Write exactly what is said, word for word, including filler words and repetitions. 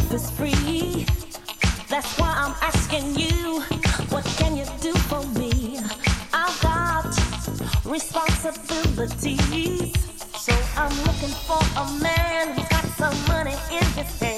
life is free. That's why I'm asking you, what can you do for me? I've got responsibilities, so I'm looking for a man who's got some money in his hand.